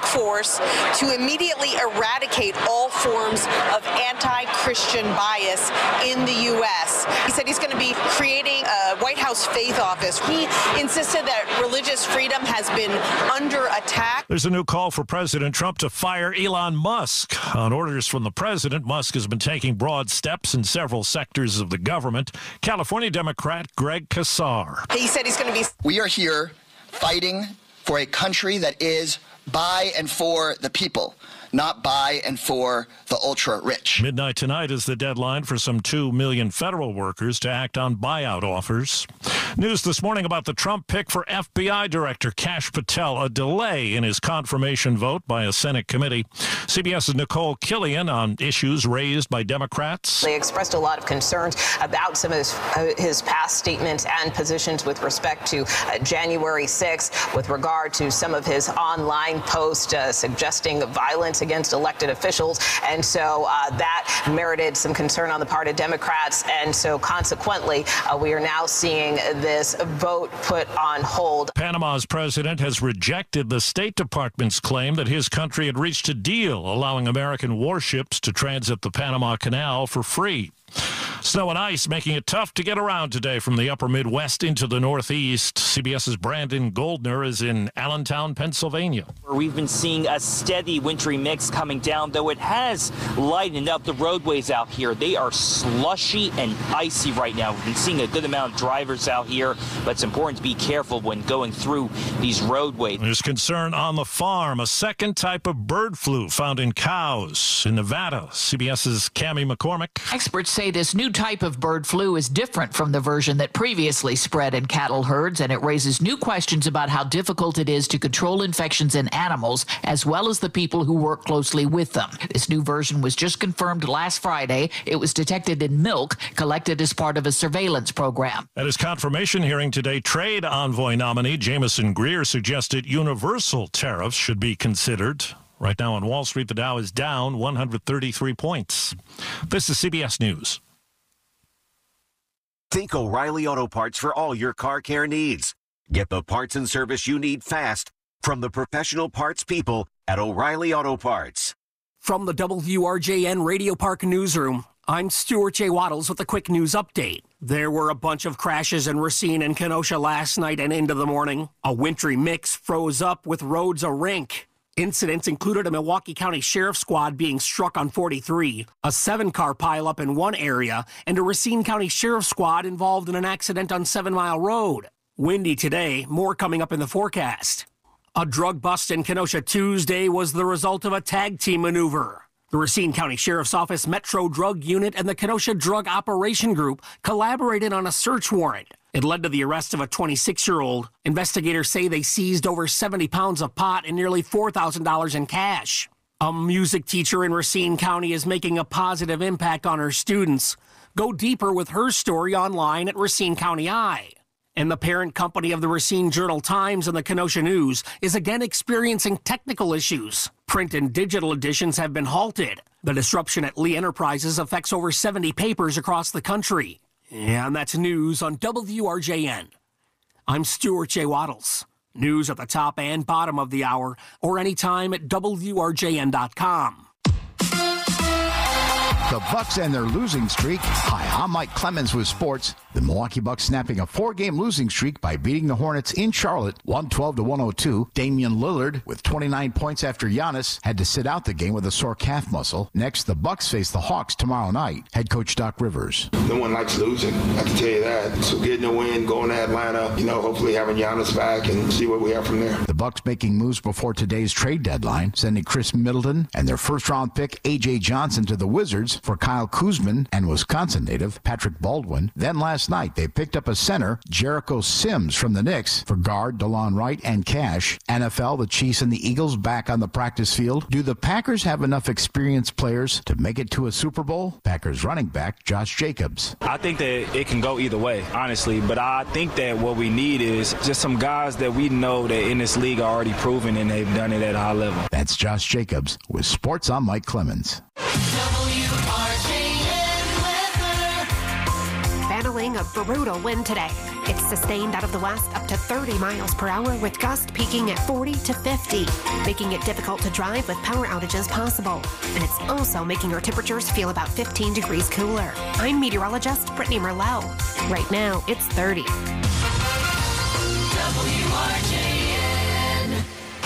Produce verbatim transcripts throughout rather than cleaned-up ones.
force to immediately eradicate all forms of anti-Christian bias in the U S He said he's going to be creating a White House faith office. He insisted that religious freedom has been under attack. There's a new call for President Trump to fire Elon Musk. On orders from the president, Musk has been taking broad steps in several sectors of the government. California Democrat Greg Casar. He said he's going to be... We are here fighting for a country that is by and for the people, not by and for the ultra-rich. Midnight tonight is the deadline for some two million federal workers to act on buyout offers. News this morning about the Trump pick for F B I Director Kash Patel, a delay in his confirmation vote by a Senate committee. CBS's Nicole Killian on issues raised by Democrats. They expressed a lot of concerns about some of his, uh, his past statements and positions with respect to uh, January sixth, with regard to some of his online posts uh, suggesting violence against elected officials. And so uh, that merited some concern on the part of Democrats. And so consequently, uh, we are now seeing this vote put on hold. Panama's president has rejected the State Department's claim that his country had reached a deal allowing American warships to transit the Panama Canal for free. Snow and ice making it tough to get around today from the upper Midwest into the Northeast. CBS's Brandon Goldner is in Allentown, Pennsylvania. We've been seeing a steady wintry mix coming down, though it has lightened up the roadways out here. They are slushy and icy right now. We've been seeing a good amount of drivers out here, but it's important to be careful when going through these roadways. There's concern on the farm. A second type of bird flu found in cows in Nevada. CBS's Cammie McCormick. Experts say this new type of bird flu is different from the version that previously spread in cattle herds, and it raises new questions about how difficult it is to control infections in animals, as well as the people who work closely with them. This new version was just confirmed last Friday. It was detected in milk collected as part of a surveillance program. At his confirmation hearing today, trade envoy nominee Jameson Greer suggested universal tariffs should be considered. Right now on Wall Street, the Dow is down one hundred thirty-three points. This is C B S News. Think O'Reilly Auto Parts for all your car care needs. Get the parts and service you need fast from the professional parts people at O'Reilly Auto Parts. From the W R J N Radio Park Newsroom, I'm Stuart J. Waddles with a quick news update. There were a bunch of crashes in Racine and Kenosha last night and into the morning. A wintry mix froze up with roads a rink. Incidents included a Milwaukee County Sheriff's Squad being struck on forty-three, a seven-car pileup in one area, and a Racine County Sheriff's Squad involved in an accident on Seven Mile Road. Windy today, more coming up in the forecast. A drug bust in Kenosha Tuesday was the result of a tag team maneuver. The Racine County Sheriff's Office Metro Drug Unit and the Kenosha Drug Operation Group collaborated on a search warrant. It led to the arrest of a twenty-six-year-old. Investigators say they seized over seventy pounds of pot and nearly four thousand dollars in cash. A music teacher in Racine County is making a positive impact on her students. Go deeper with her story online at Racine County Eye. And the parent company of the Racine Journal-Times and the Kenosha News is again experiencing technical issues. Print and digital editions have been halted. The disruption at Lee Enterprises affects over seventy papers across the country. And that's news on W R J N. I'm Stuart J. Waddles. News at the top and bottom of the hour, or anytime at W R J N dot com. The Bucks and their losing streak. Hi, I'm Mike Clemens with sports. The Milwaukee Bucks snapping a four-game losing streak by beating the Hornets in Charlotte, one twelve to one oh two. Damian Lillard, with twenty-nine points after Giannis, had to sit out the game with a sore calf muscle. Next, the Bucks face the Hawks tomorrow night. Head coach Doc Rivers. No one likes losing, I can tell you that. So getting a win, going to Atlanta, you know, hopefully having Giannis back and see what we have from there. The Bucks making moves before today's trade deadline, sending Chris Middleton and their first-round pick A J Johnson to the Wizards for Kyle Kuzman and Wisconsin native Patrick Baldwin. Then last night, they picked up a center, Jericho Sims from the Knicks, for guard DeLon Wright and cash. N F L, the Chiefs, and the Eagles back on the practice field. Do the Packers have enough experienced players to make it to a Super Bowl? Packers running back Josh Jacobs. I think that it can go either way, honestly, but I think that what we need is just some guys that we know that in this league are already proven and they've done it at a high level. That's Josh Jacobs with Sports. I'm Mike Clemens. Battling a brutal win today. It's sustained out of the west up to thirty miles per hour with gusts peaking at forty to fifty, making it difficult to drive with power outages possible. And it's also making our temperatures feel about fifteen degrees cooler. I'm meteorologist Brittany Merlot. Right now, it's thirty. W R J N.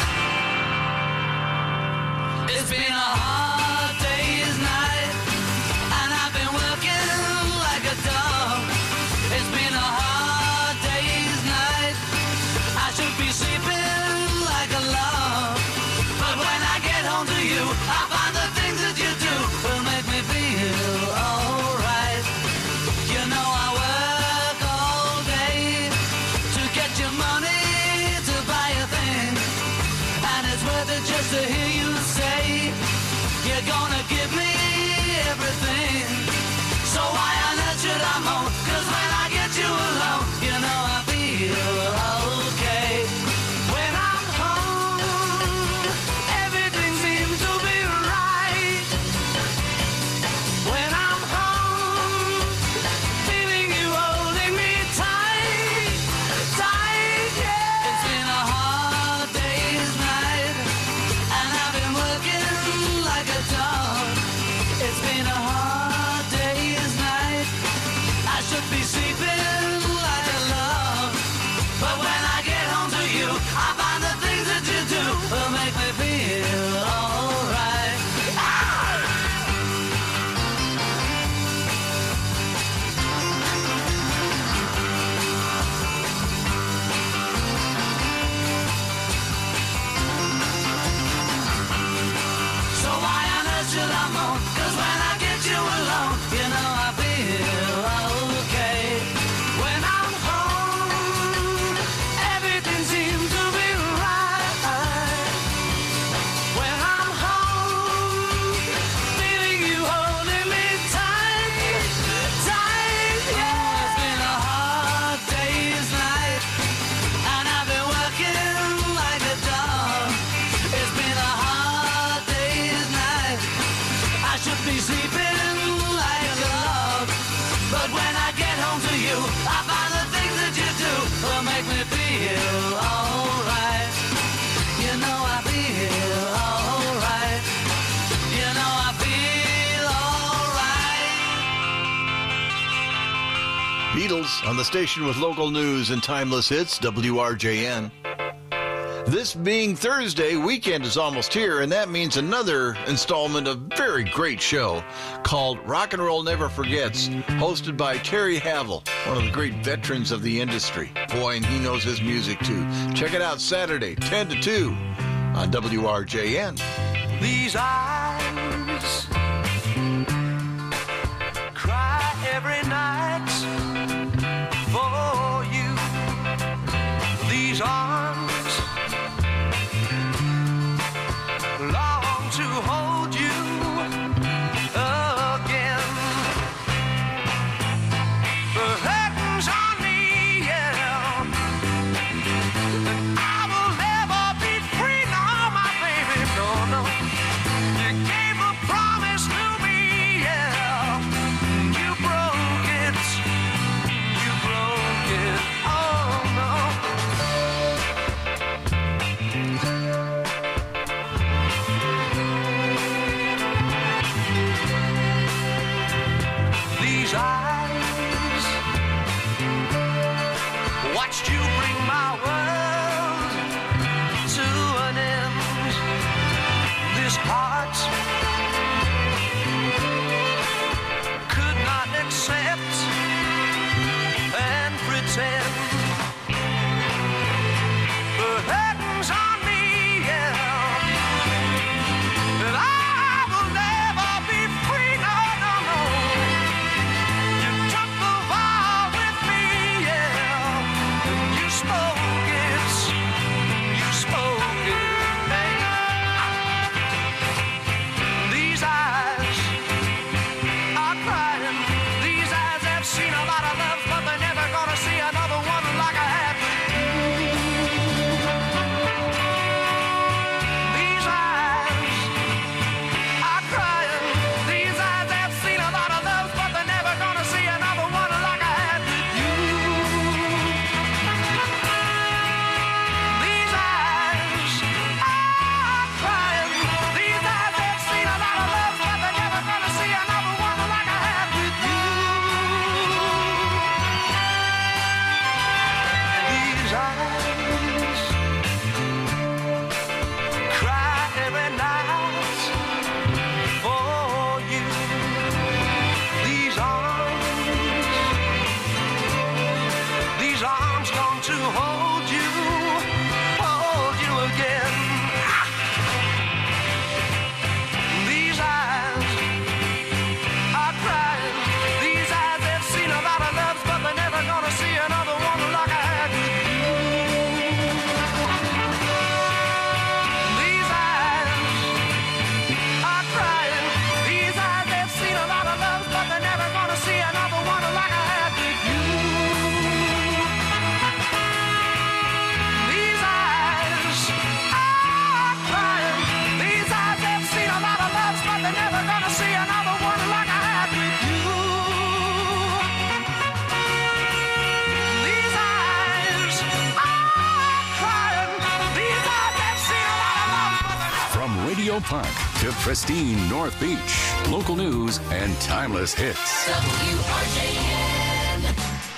It's been a hard day's night, and I've been working like a dog. It's been a hard day's night. I should be sleeping like a log. But when I get home to you, I find the things that you do will make me feel alright. You know I work all day to get your money to buy a thing, and it's worth it just to hear you say you're gonna give me everything. So why on earth should I moan? 'Cause when I get you alone, you know I feel okay. When I'm home, everything seems to be right. When I'm home, feeling you holding me tight, tight, yeah. It's been a hard day's night, and I've been working like a dog. It's been a hard day's night. I should be sleeping like a log. But when I get home to you, I find the things that you do will make me feel alright. Ah! So why on earth should I moan? 'Cause when I get you alone, you know I feel okay. When I'm home, everything seems to be right. When I'm home, feeling you holding me tight, tight, yeah. It's been a hard day's night, and I've been working like a dog. It's been a hard day's night. I should be sleeping like a log. But when I get home to you, I find the things that you do will make me feel alright. You know I feel alright. You know I feel alright. Beatles on the station with local news and timeless hits, W R J N. This being Thursday, weekend is almost here, and that means another installment of a very great show called Rock and Roll Never Forgets, hosted by Terry Havel, one of the great veterans of the industry. Boy, and he knows his music too. Check it out Saturday, ten to two on W R J N. These eyes cry every night for you. These arms long to hold you again. The curtains on me, yeah. I will never be free, no, my baby, no, no. You gave a promise to me, yeah. You broke it, you broke it, oh no. These eyes watched you bring my world to an end. This heart could not accept and pretend. The curtains on me, yeah. And I will never be free, no, no, no. You took the vow with me, yeah. And you spoke it, you spoke it, babe. Studio Park to pristine North Beach. Local news and timeless hits. W R J N.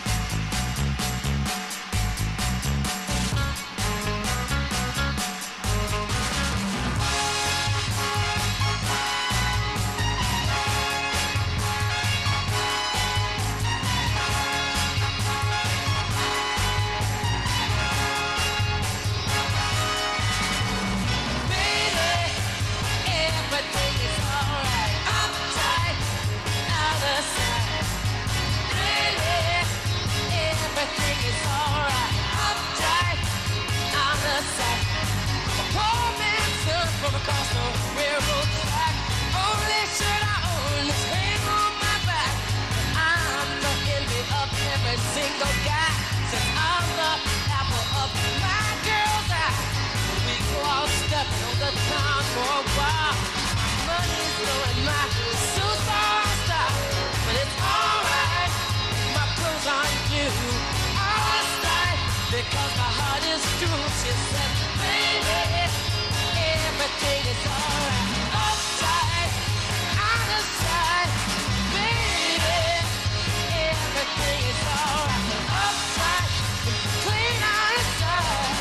Because my heart is true, she said, baby, everything is alright. Upside, out of sight, baby, everything is alright. Upside, clean out of sight.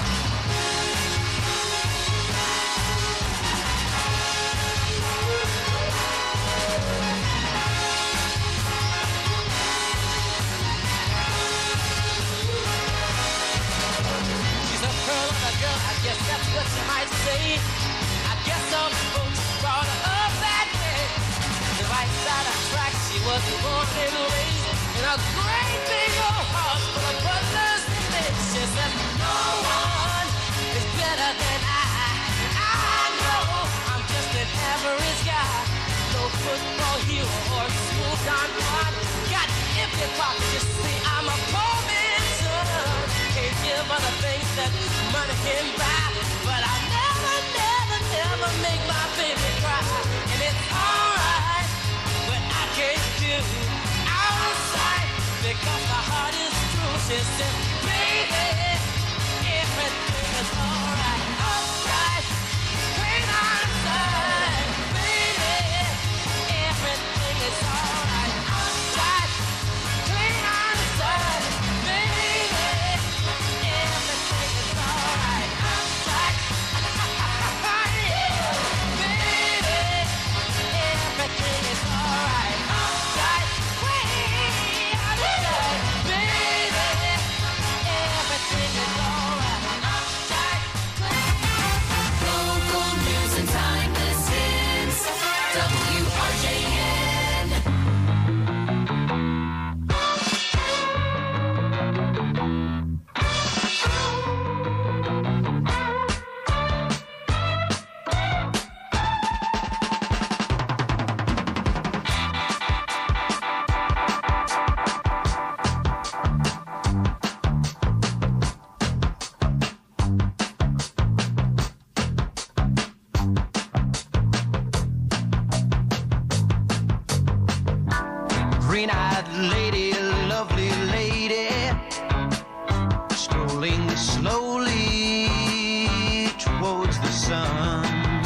I guess that's what you might say. I guess some folks brought her up that way. The right side of tracks, she was born and raised in a great big old house full of brothers and mates. She said, no one is better than I. I know I'm just an average guy. No football hero or school Don Juan. Got empty pockets, you see, I'm a poor man's son. Can't give other things that money can buy, but I never, never, never make my baby cry. And it's alright, but I can't do out of sight because my heart is true. She said, baby, everything is alright. Upside, clean out of sight, baby, everything is alright. Upside, clean out of sight, baby, everything is alright. Upside, yeah, baby, everything is alright. Upside, way out of sight, baby, everything is alright. Upside, local news and timeless hits. W R J N. Green-eyed lady, lovely lady, strolling slowly towards the sun.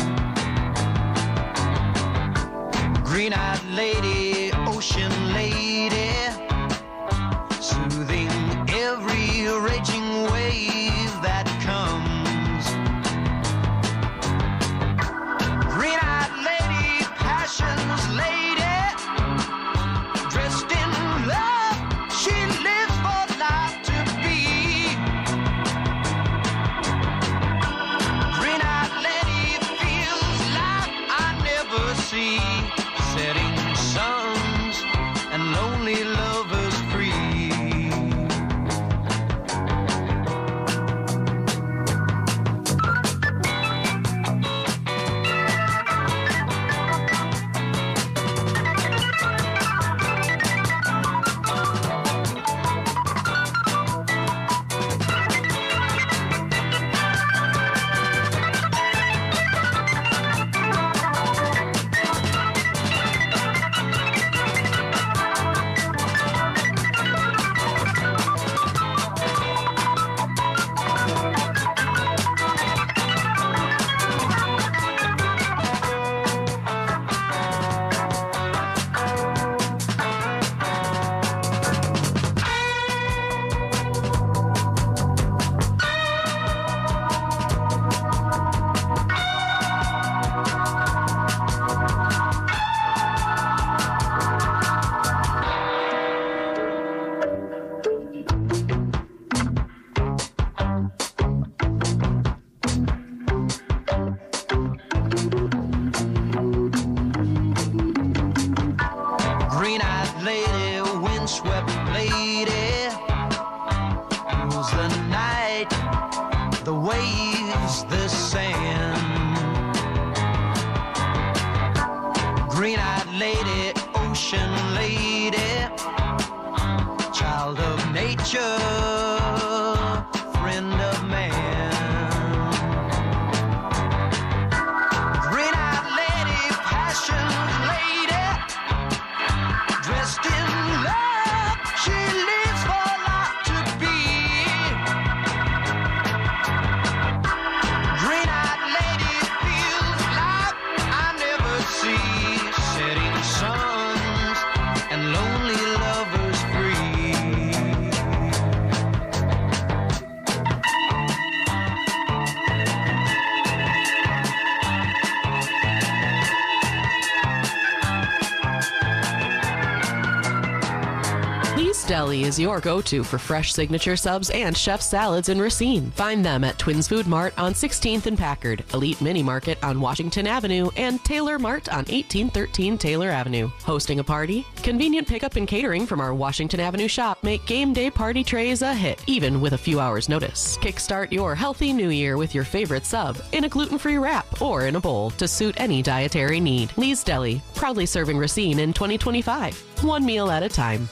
Green-eyed lady, ocean lady, soothing every raging wave that comes. Green-eyed lady, passion's lady, dressed in love, she lives for life to be. Green-eyed lady feels life I never see. Setting suns and lonely green-eyed lady, ocean lady, child of nature, friend of man. Green-eyed lady, passion lady, dressed in love, she lives for life to be. Green-eyed lady feels like I never see, setting suns and lonely lovers free. Lee's Deli is your go-to for fresh signature subs and chef salads in Racine. Find them at Twins Food Mart on sixteenth and Packard, Elite Mini Market on Washington Avenue, and Taylor Mart on eighteen thirteen Taylor Avenue. Hosting a party? Convenient pickup and catering from our Washington Avenue shop make game day party trays a hit, even with a few hours' notice. Kickstart your healthy new year with your favorite sub in a gluten-free wrap or in a bowl to suit any dietary need. Lee's Deli, proudly serving Racine in twenty twenty-five. One meal at a time.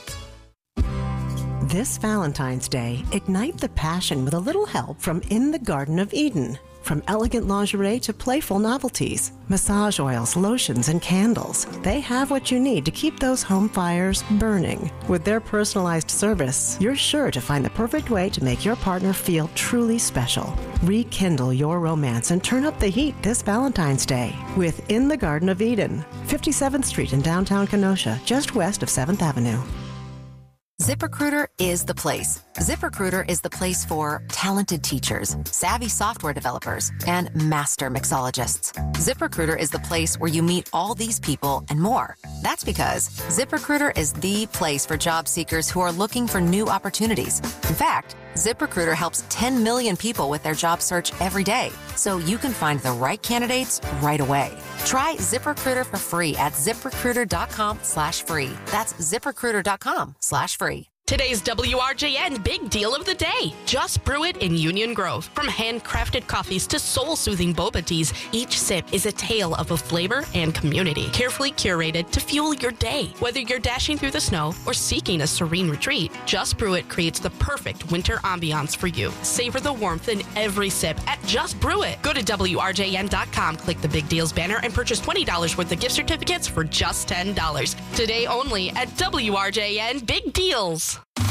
This Valentine's Day, ignite the passion with a little help from In the Garden of Eden. From elegant lingerie to playful novelties, massage oils, lotions, and candles, they have what you need to keep those home fires burning. With their personalized service, you're sure to find the perfect way to make your partner feel truly special. Rekindle your romance and turn up the heat this Valentine's Day with In the Garden of Eden, fifty-seventh Street in downtown Kenosha, just west of seventh Avenue. ZipRecruiter is the place. ZipRecruiter is the place for talented teachers, savvy software developers, and master mixologists. ZipRecruiter is the place where you meet all these people and more. That's because ZipRecruiter is the place for job seekers who are looking for new opportunities. In fact, ZipRecruiter helps ten million people with their job search every day, so you can find the right candidates right away. Try ZipRecruiter for free at ZipRecruiter.com slash free. That's ZipRecruiter.com slash free. Today's W R J N Big Deal of the Day. Just brew it in Union Grove. From handcrafted coffees to soul-soothing boba teas, each sip is a tale of a flavor and community, carefully curated to fuel your day. Whether you're dashing through the snow or seeking a serene retreat, Just Brew It creates the perfect winter ambiance for you. Savor the warmth in every sip at Just Brew It. Go to W R J N dot com, click the Big Deals banner, and purchase twenty dollars worth of gift certificates for just ten dollars. Today only at W R J N Big Deals.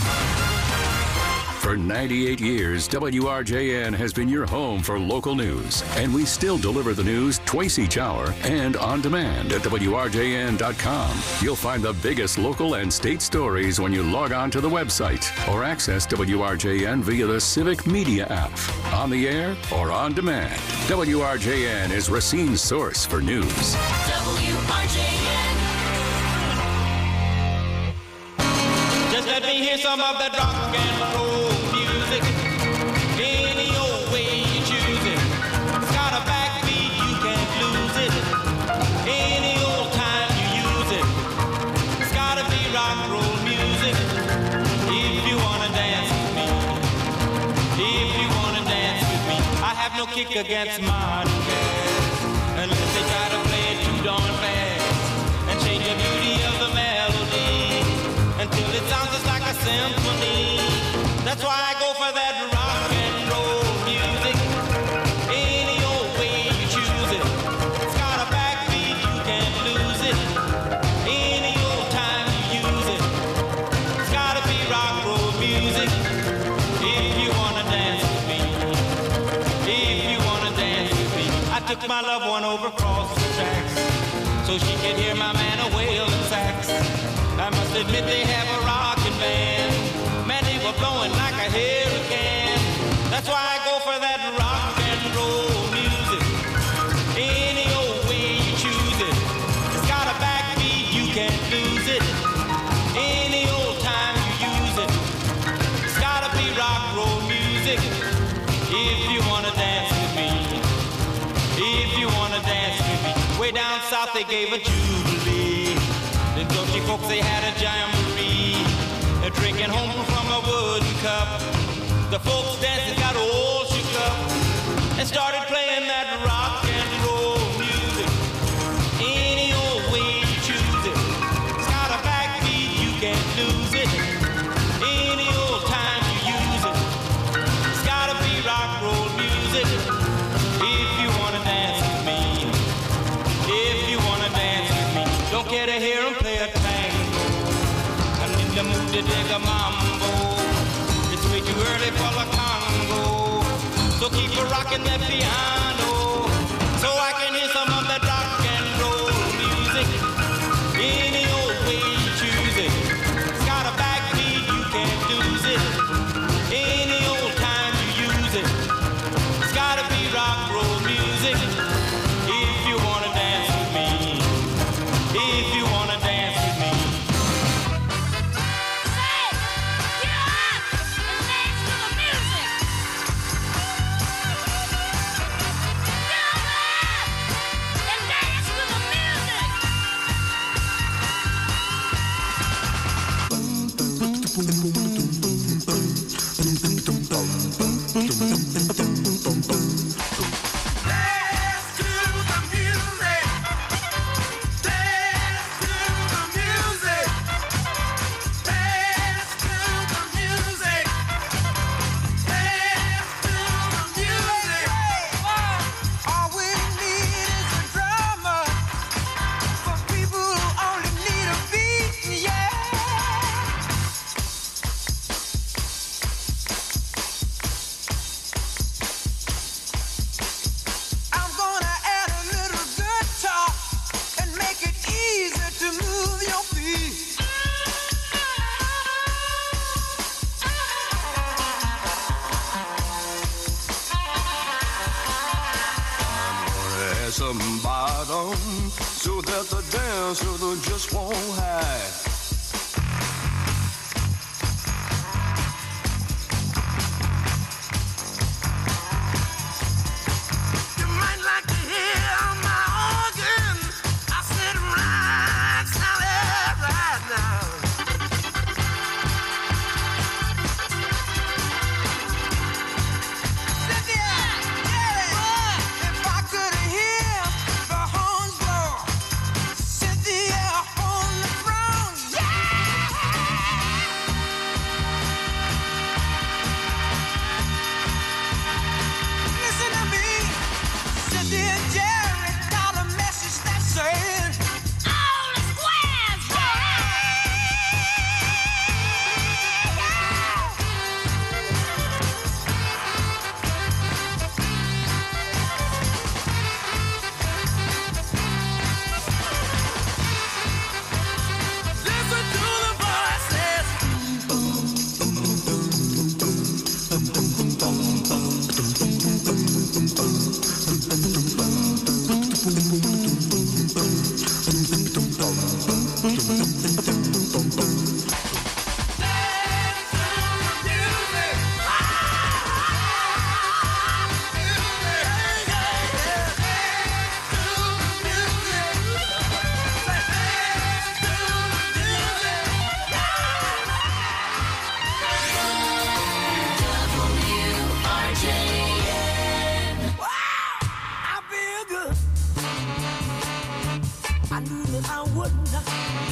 For ninety-eight years, W R J N has been your home for local news, and we still deliver the news twice each hour and on demand at W R J N dot com. You'll find the biggest local and state stories when you log on to the website or access W R J N via the Civic Media app, on the air or on demand. W R J N is Racine's source for news. W R J N. Just let me hear some of that rock and roll music. Any old way you choose it. It's got a backbeat, you can't lose it. Any old time you use it. It's gotta be rock and roll music. If you wanna dance with me. If you wanna dance with me. I have no kick against modern jazz, unless they try to play it too darn fast and change the beauty of the melody until it sounds just like a symphony. That's why I go for that rock and roll music. Any old way you choose it. It's got a backbeat, you can't lose it. Any old time you use it. It's gotta be rock and roll music. If you wanna dance with me. If you wanna dance with me. I took my loved one over across the tracks so she could hear my man a wailing sax. I must admit they have a rockin' band. Man, they were blowing like a hurricane. That's why I go for that rock and roll music. Any old way you choose it. It's got a backbeat, you can't lose it. Any old time you use it. It's gotta be rock and roll music. If you wanna dance with me. If you wanna dance with me. Way down south they gave a jubilee. The Dutchy folks, they had a jamboree. They're drinking home from a wooden cup. The folks dancing got all shook up and started playing that rock and roll music. Any old way to hear him play a tango. I'm in the mood to dig a mambo. It's way too early for the Congo. So keep a rocking that piano, so I can hear some of that rock and roll music. Any old way you choose it. It's got a backbeat, you can't lose it. Any old time you use it. It's gotta be rock roll music. If you wanna dance with me, if you wanna dance with me. Say, get up and dance to the music. Get up and dance to the music. All we need is a drummer for people who only need a beat, yeah. I'm gonna add a little guitar and make it easy to move your feet. Add some bottom so that the dancer just won't hide. You might like to hear my organ. I said right, solid right now. Cynthia, Jerry, if I could hear the horns blow, Cynthia on the throne, yeah. Listen to me, Cynthia and Jerry got a message that says, all the squares, listen to the voices. I feel good. I knew that I would not.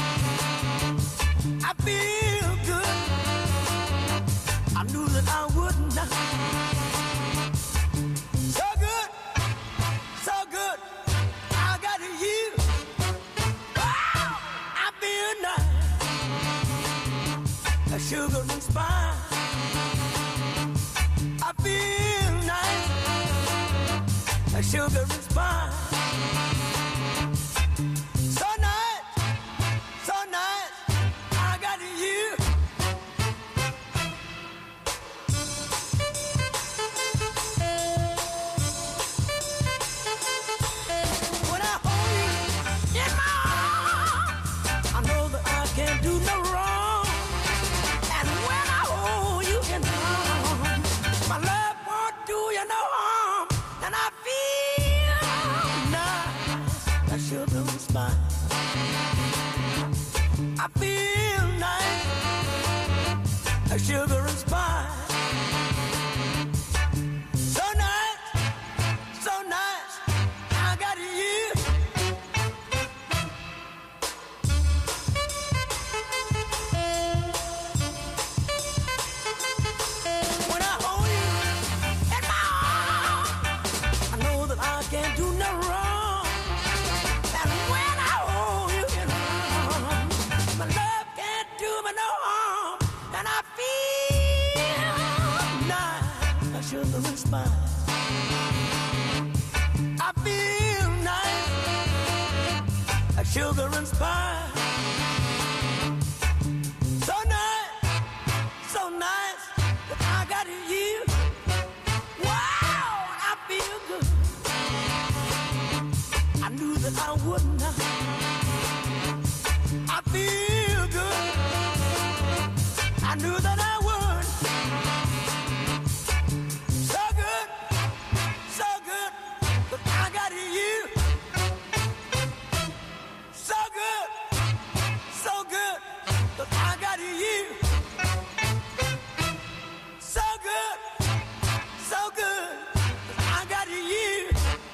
I feel good. I knew that I would not. So good, so good. I got you. Wow, I feel nice. A sugar and spice. I feel nice. A sugar and spice. So nice, so nice. I got you. When I hold you in my arms, I know that I can't do no wrong. And when I hold you in my arms, my love won't do you no harm. And I feel nice, a sugar and spice. I feel nice, a sugar and spice. So nice, so nice, I got you. When I hold you in my arms, I know that I can't do no wrong. And when I hold you in my arms, sugar and spice. So nice, so nice that I got you. Wow, I feel good. I knew that I would not. I feel good. I knew that I would. So good, so good that I got you. So good, so good that I got you. So good, so good that I got you.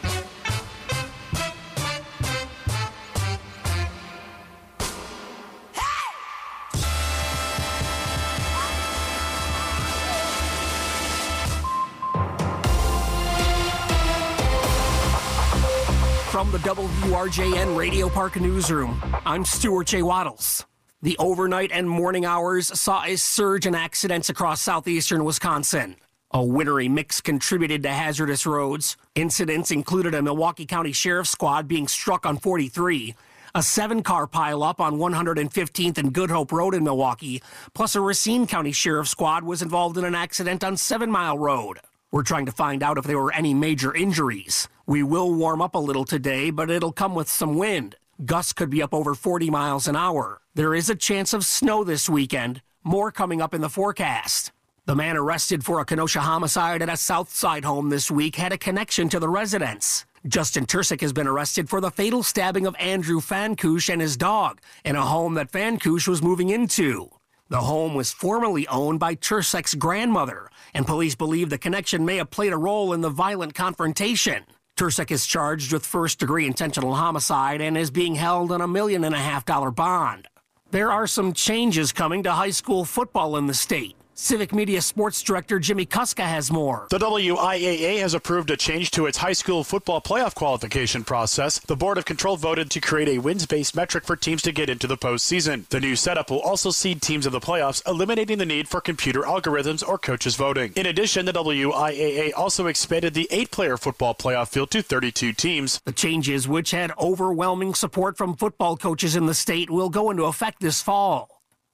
From the W R J N Radio Park Newsroom, I'm Stuart J. Waddles. The overnight and morning hours saw a surge in accidents across southeastern Wisconsin. A wintry mix contributed to hazardous roads. Incidents included a Milwaukee County Sheriff's Squad being struck on forty-three, a seven-car pileup on one hundred fifteenth and Good Hope Road in Milwaukee, plus a Racine County Sheriff's Squad was involved in an accident on Seven Mile Road. We're trying to find out if there were any major injuries. We will warm up a little today, but it'll come with some wind. Gusts could be up over forty miles an hour. There is a chance of snow this weekend. More coming up in the forecast. The man arrested for a Kenosha homicide at a South Side home this week had a connection to the residents. Justin Tursick has been arrested for the fatal stabbing of Andrew Fancouche and his dog in a home that Fancouche was moving into. The home was formerly owned by Tursick's grandmother, and police believe the connection may have played a role in the violent confrontation. Tursick is charged with first-degree intentional homicide and is being held on a million and a half dollar bond. There are some changes coming to high school football in the state. Civic Media Sports Director Jimmy Kuska has more. The W I A A has approved a change to its high school football playoff qualification process. The Board of Control voted to create a wins-based metric for teams to get into the postseason. The new setup will also seed teams in the playoffs, eliminating the need for computer algorithms or coaches voting. In addition, the W I A A also expanded the eight-player football playoff field to thirty-two teams. The changes, which had overwhelming support from football coaches in the state, will go into effect this fall.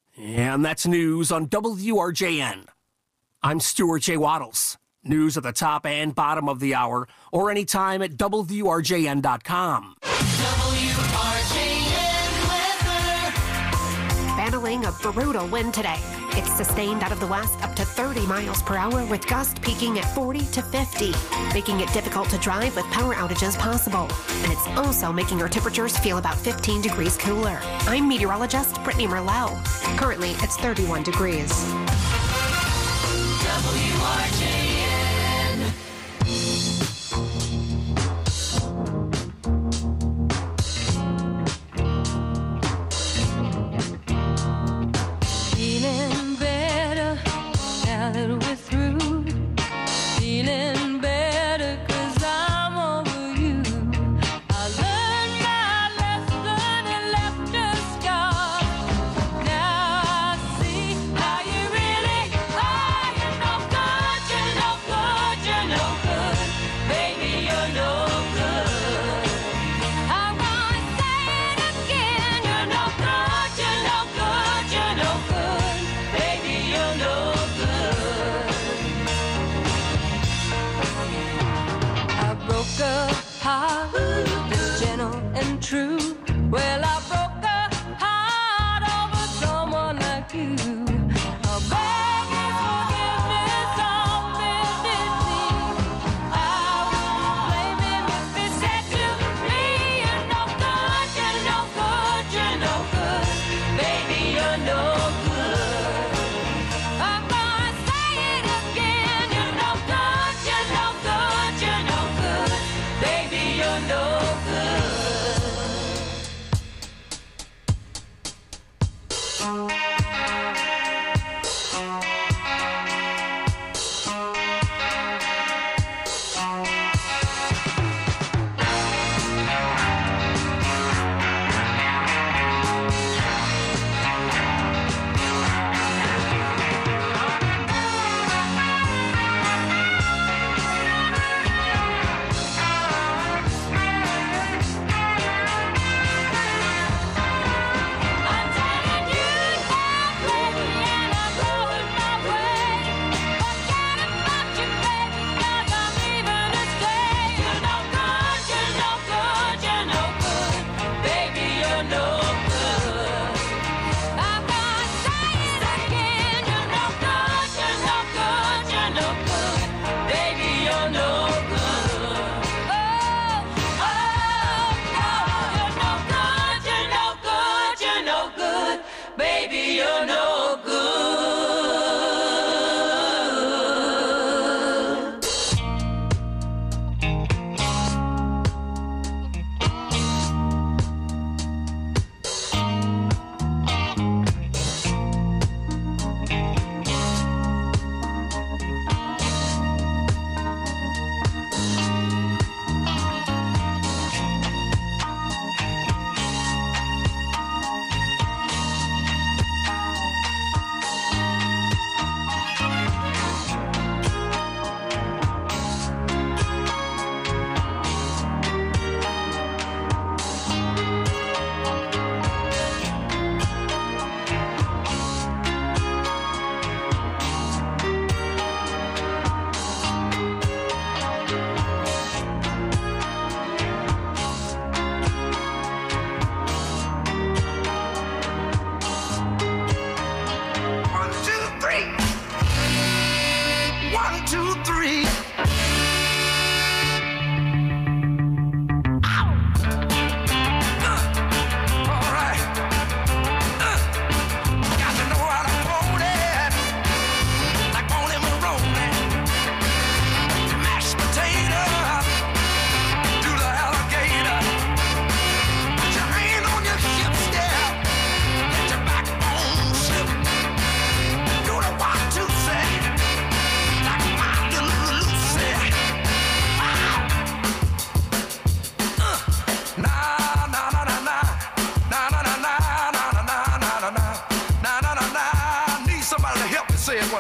And that's news on W R J N. I'm Stuart J. Waddles. News at the top and bottom of the hour, or anytime at W R J N dot com. W R J N weather. Battling a brutal wind today. It's sustained out of the west up to thirty miles per hour with gusts peaking at forty to fifty, making it difficult to drive with power outages possible. And it's also making our temperatures feel about fifteen degrees cooler. I'm meteorologist Brittany Merlot. Currently, it's thirty-one degrees. W R J N. Feeling better now that we're through. Feeling better 'cause I'm over you. I learned my lesson and left a scar. Now I see how you really are. You're no good, you're no good, you're no good. Baby, you're no good. I wanna say it again. You're no good, you're no good, you're no good. Baby, you're no good. I broke a heart that's gentle and true. Well, I broke a heart over someone like you. A beg his forgiveness on bended knee. I won't blame him if he said to me, you're no good, you're no good, you're no good. Baby, you're no good. I'm gonna say it again. You're no good, you're no good, you're no good. Baby, you're no good.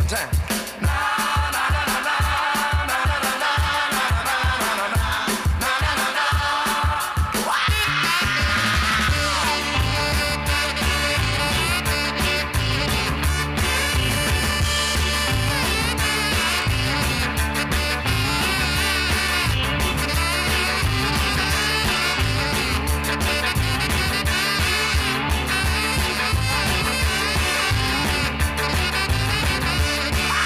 one time. Ah!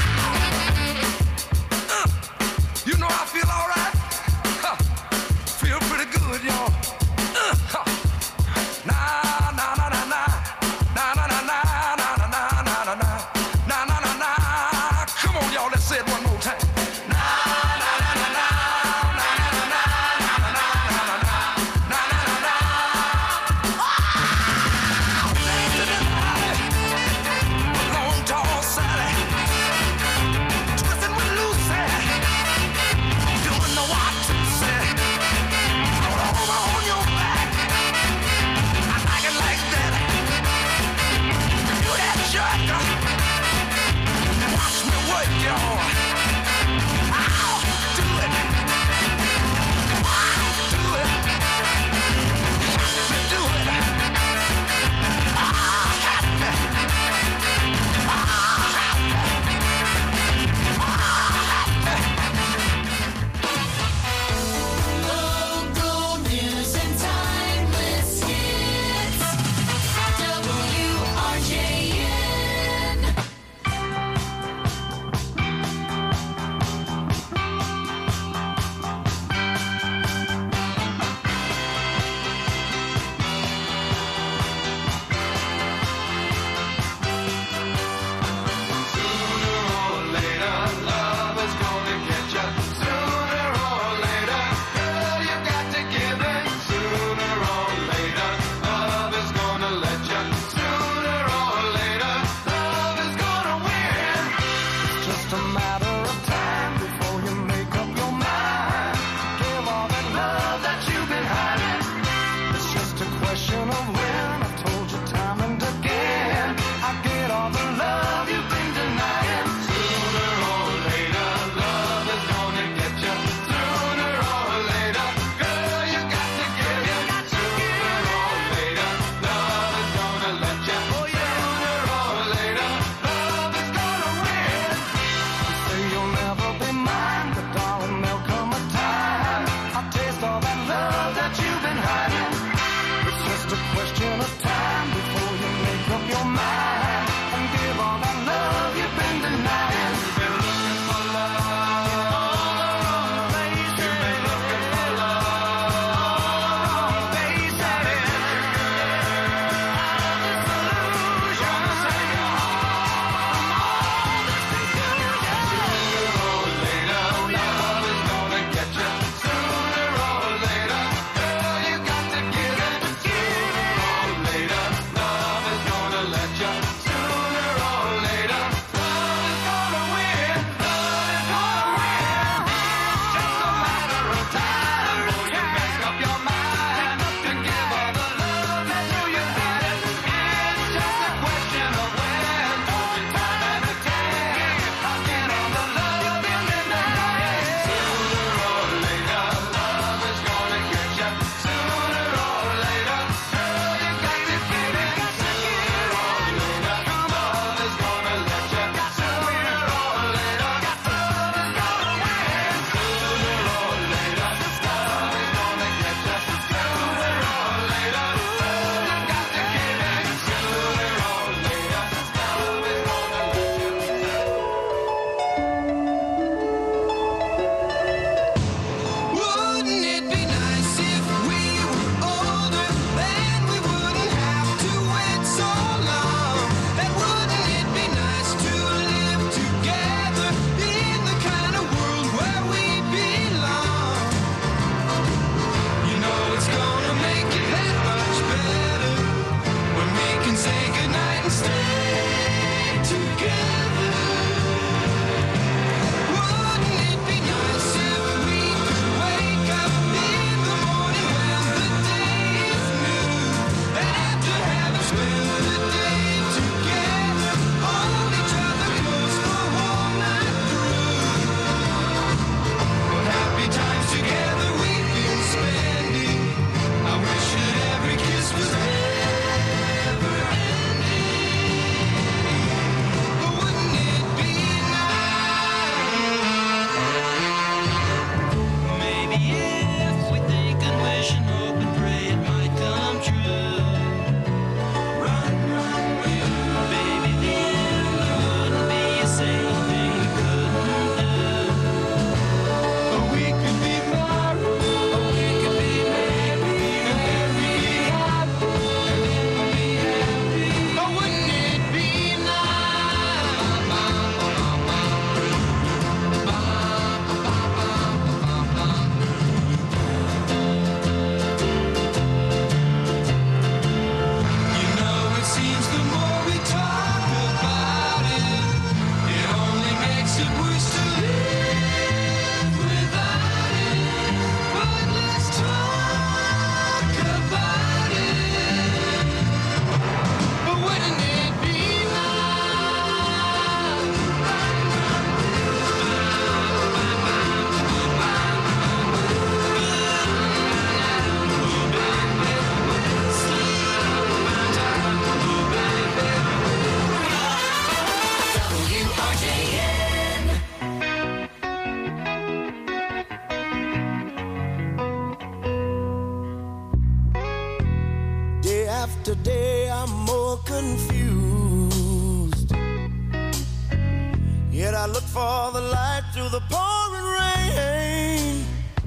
after day I'm more confused. Yet I look for the light through the pouring rain.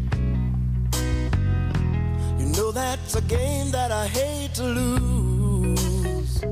You know that's a game that I hate to lose.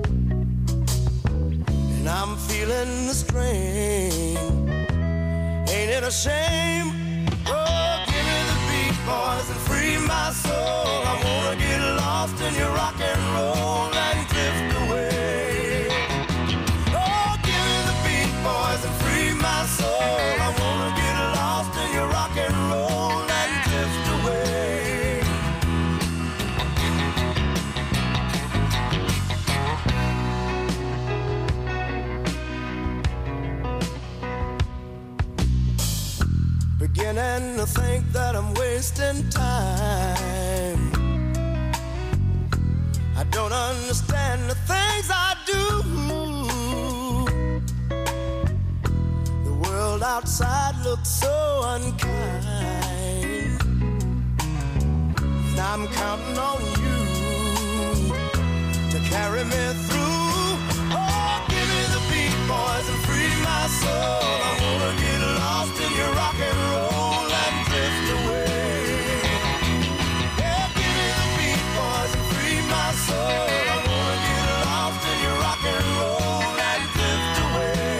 And I'm feeling the strain. Ain't it a shame? Oh, give me the beat, boys, and free my soul. I wanna get lost in your rock and roll and drift away. Oh, give me the beat, boys, and free my soul. I wanna get lost in your rock and roll and drift away. Beginning to think that I'm wasting time. I don't understand the things I do. The world outside looks so unkind. And I'm counting on you to carry me through. Oh, give me the beat, boys, and free my soul. I wanna get lost in your rock and roll and drift away. Yeah, give me the beat, boys, and free my soul. I wanna get lost in your rock and roll and drift away.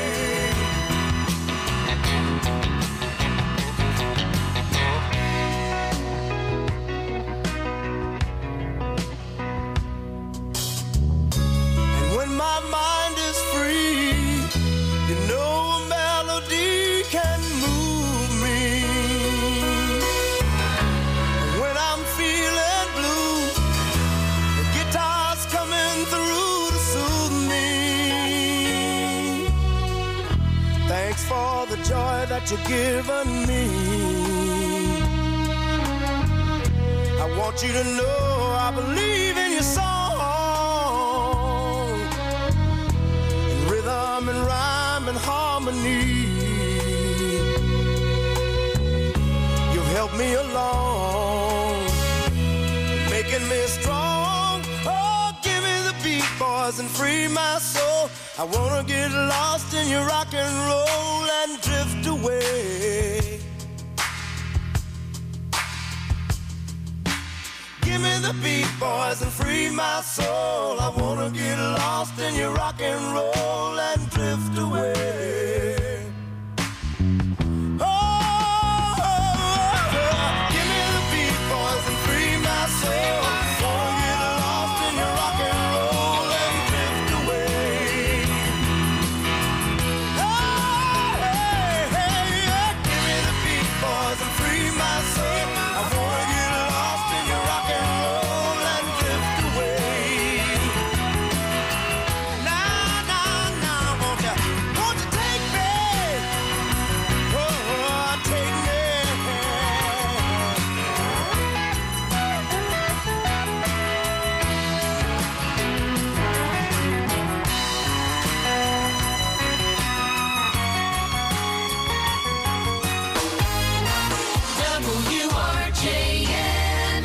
And when my mind is free, you know a melody can move me. When I'm feeling blue, the guitar's coming through to soothe me. Thanks for the joy that you've given me. I want you to know I believe in your song, in rhythm and rhyme and harmony. You've helped me along, making me strong. Oh, give me the beat, boys, and free my soul. I wanna get lost in your rock and roll and drift away. Give me the beat, boys, and free my soul. I wanna get lost in your rock and roll and drift away. Oh, oh, oh, give me the beat, boys, and free my soul. Wanna get lost in your rock and roll and drift away. Oh, hey, hey, yeah. Give me the beat, boys, and free my soul. I wanna get lost in your rock and roll and drift away. Nah, nah, nah, won't you, won't you take me? Oh, take me. W R J N.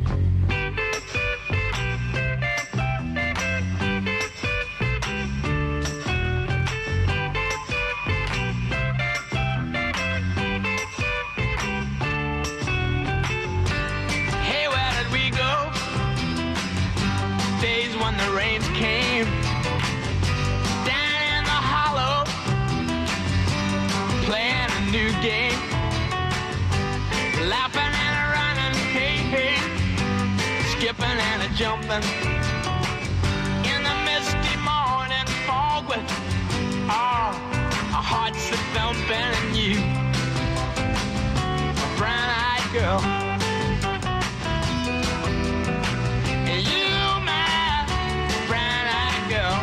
Hey, where did we go? Days when the rains came down in the hollow, playing a new game, laughing and a running, hey, hey, skipping and a jumping in the misty morning fog with our, our hearts a thumping, and you, a brown-eyed girl. You, my brown-eyed girl.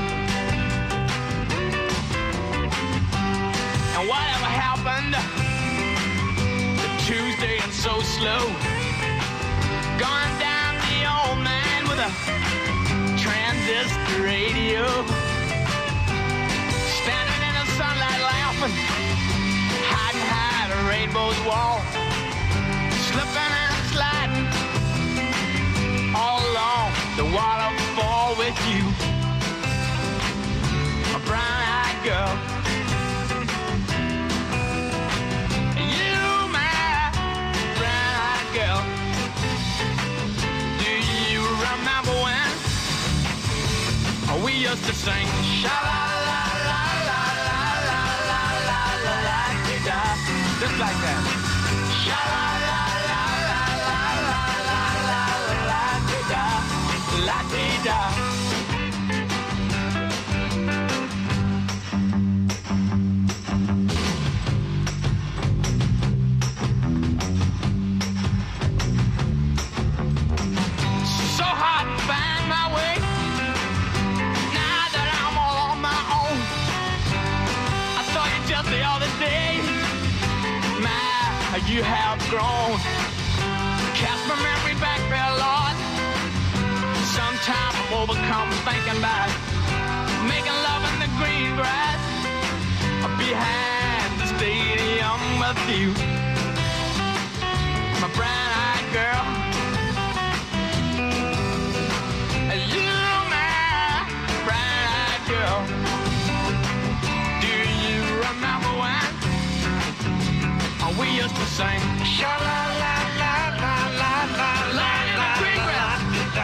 And whatever happened to Tuesday and so slow, gone down the old man with a transistor radio, standing in the sunlight laughing, hiding behind a rainbow's wall, slipping and sliding all along the waterfall with used to sing sha la la la la la la la la la la da, just like that. Sha la la la la la la la la la da, la da. You have grown. Cast my memory back there, Lord. Sometimes I'm overcome thinking about making love in the green grass behind the stadium with you, my brown-eyed girl. You, my brown-eyed girl. Do you remember when we used to sing sha la la la la la la la in the green grass.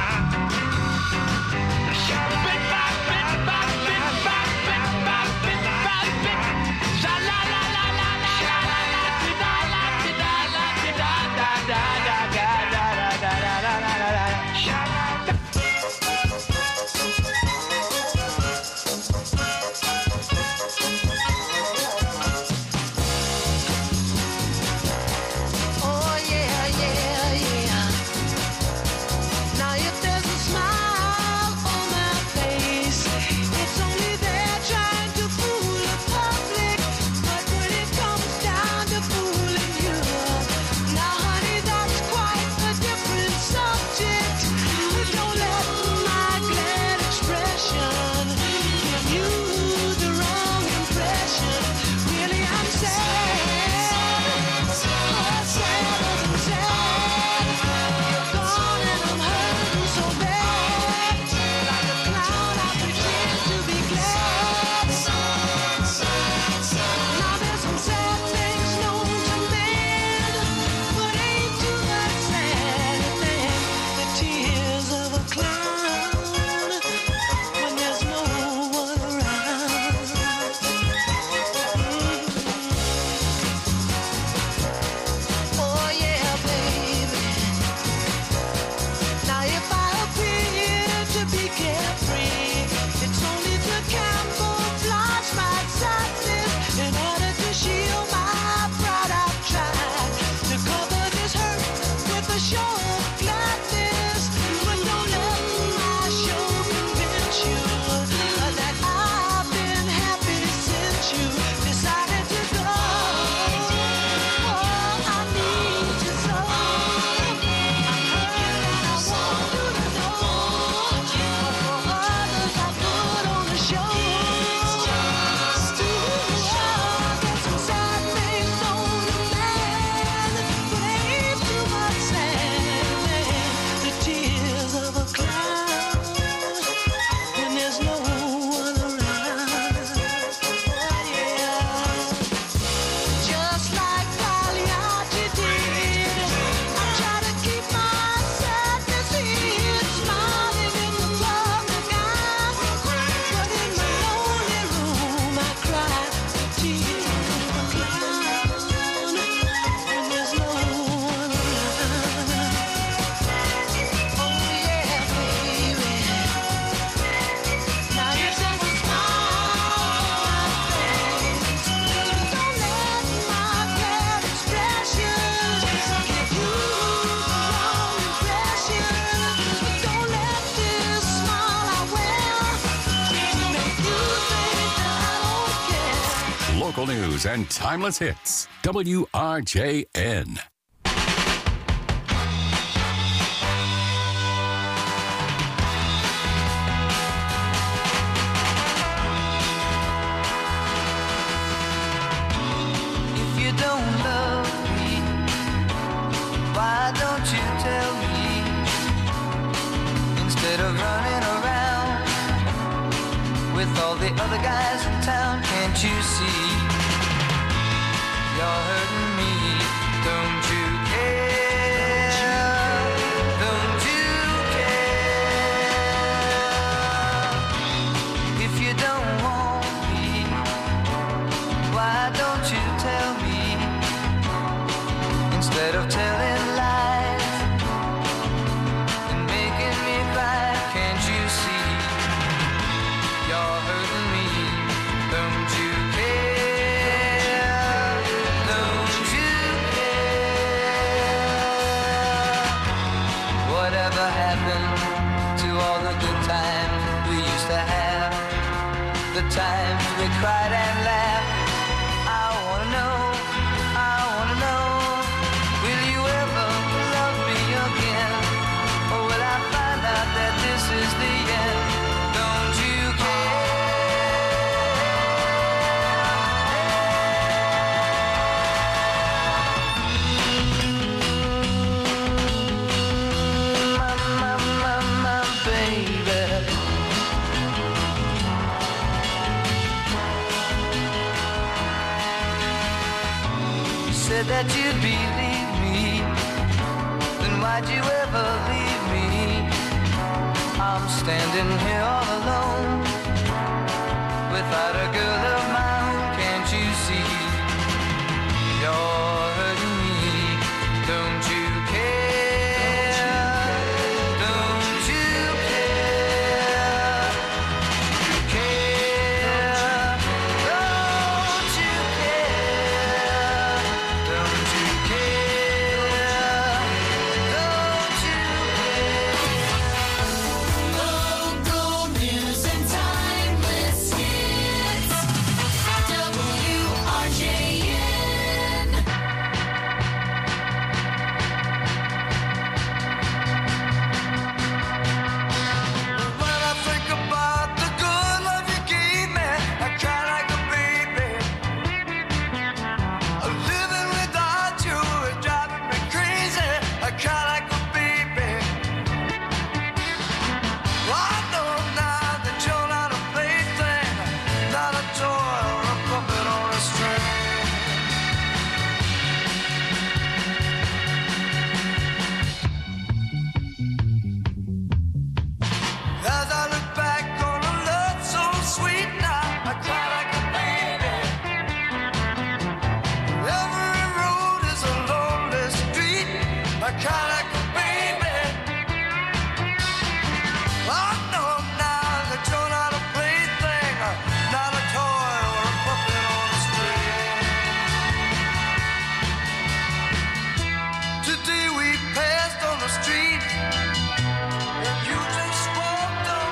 Bit by bit by bit by bit by bit by bit. Sha la la la la la la la la da la da la da da da da da da da da da da da da. Sha la. Local news and timeless hits. W R J N. If you don't love me, why don't you tell me? Instead of running around with all the other guys in town, can't you see? You're hurting me, don't you care? Don't you care? times we cried and laughed. I wanna know, I wanna know, will you ever love me again? Or will I find out that this is the end? Don't you care? My, my, my, my baby. Said that you'd believe me, then why'd you ever leave me? I'm standing here all alone, without a girl of my own. Can't you see? You're hurting me. Don't you care? Don't you care? Care? Don't you care? Don't you care? Don't you care? Local news and timeless hits. W R J N. When I think about the good love you gave me, I cry like a baby. Living without you is driving me crazy. I cry like a baby. I know now that you're not a plaything, not a toy or a puppet on a string. As I look back on a love so sweet now, I cry like a baby. Every road is a lonely street. I cry like a baby. I know now that you're not a plaything, not a toy or a puppet on a string. Today we passed on the street, and you just walked on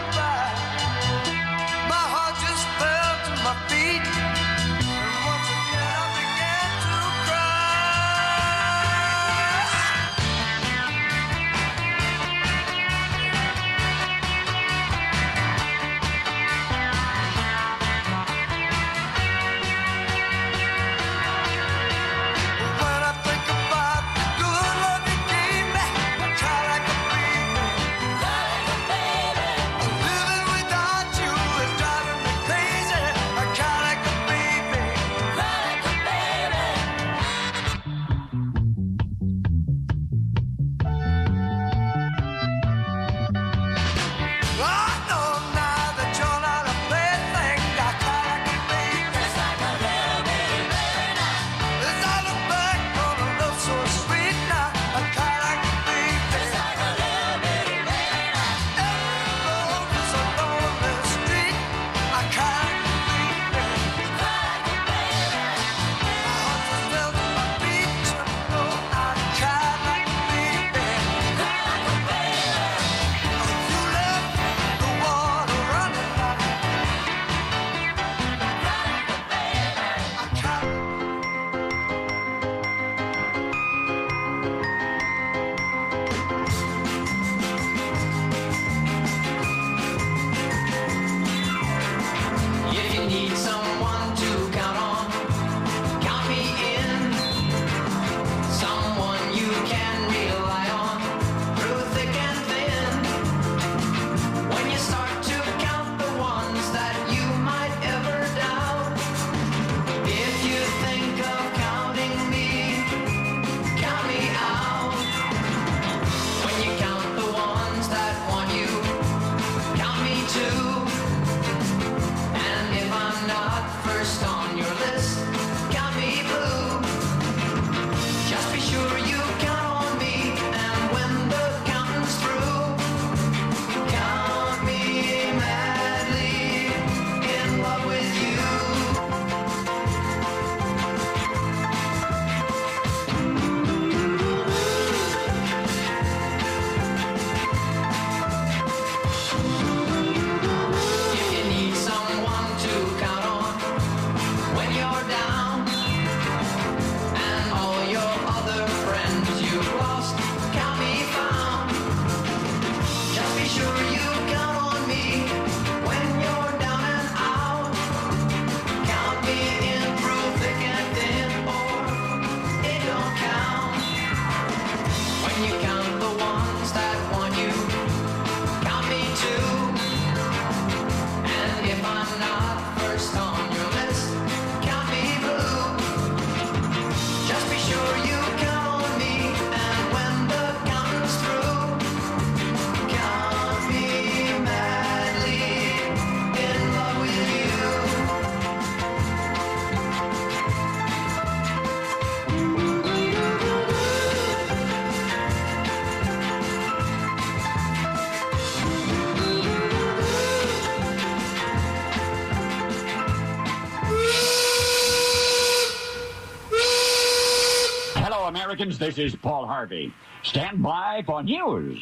Americans, this is Paul Harvey. Stand by for news.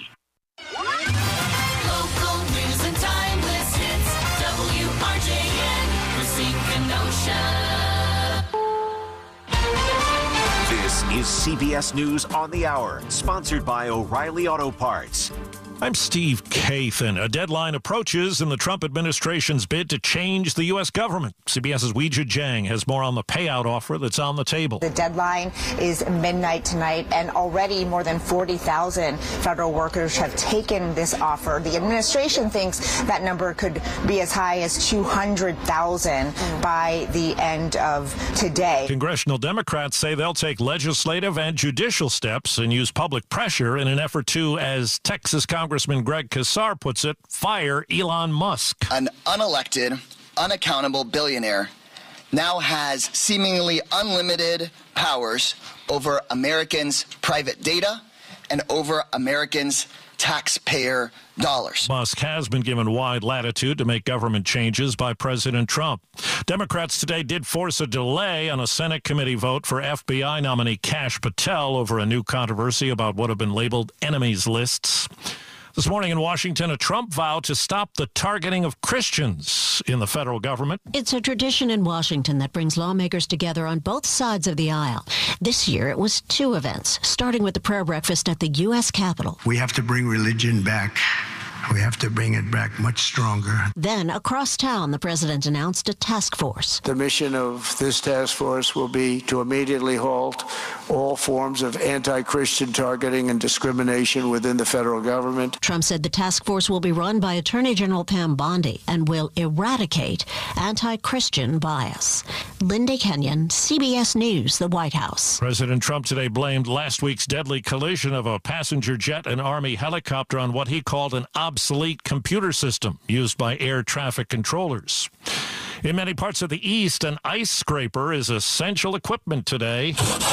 Local news and timeless hits. W R J N, Racine, Kenosha. This is C B S News on the Hour, sponsored by O'Reilly Auto Parts. I'm Steve Kathan. A deadline approaches in the Trump administration's bid to change the U S government. CBS's Weijia Jiang has more on the payout offer that's on the table. The deadline is midnight tonight, and already more than forty thousand federal workers have taken this offer. The administration thinks that number could be as high as two hundred thousand by the end of today. Congressional Democrats say they'll take legislative and judicial steps and use public pressure in an effort to, as Texas Congressman Congressman Greg Casar puts it, fire Elon Musk. An unelected, unaccountable billionaire now has seemingly unlimited powers over Americans' private data and over Americans' taxpayer dollars. Musk has been given wide latitude to make government changes by President Trump. Democrats today did force a delay on a Senate committee vote for F B I nominee Kash Patel over a new controversy about what have been labeled enemies lists. This morning in Washington, a Trump vow to stop the targeting of Christians in the federal government. It's a tradition in Washington that brings lawmakers together on both sides of the aisle. This year, it was two events, starting with the prayer breakfast at the U S Capitol. We have to bring religion back. We have to bring it back much stronger. Then, across town, the president announced a task force. The mission of this task force will be to immediately halt all forms of anti-Christian targeting and discrimination within the federal government. Trump said the task force will be run by Attorney General Pam Bondi and will eradicate anti-Christian bias. Linda Kenyon, C B S News, the White House. President Trump today blamed last week's deadly collision of a passenger jet and Army helicopter on what he called an obsolete computer system used by air traffic controllers. In many parts of the East, an ice scraper is essential equipment today.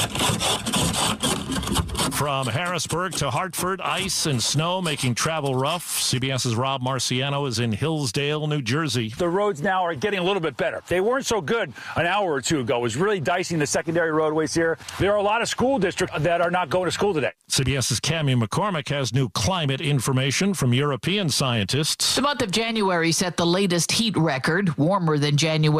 From Harrisburg to Hartford, ice and snow making travel rough. CBS's Rob Marciano is in Hillsdale, New Jersey. The roads now are getting a little bit better. They weren't so good an hour or two ago. It was really dicey in the secondary roadways here. There are a lot of school districts that are not going to school today. CBS's Cammie McCormick has new climate information from European scientists. The month of January set the latest heat record, warmer than January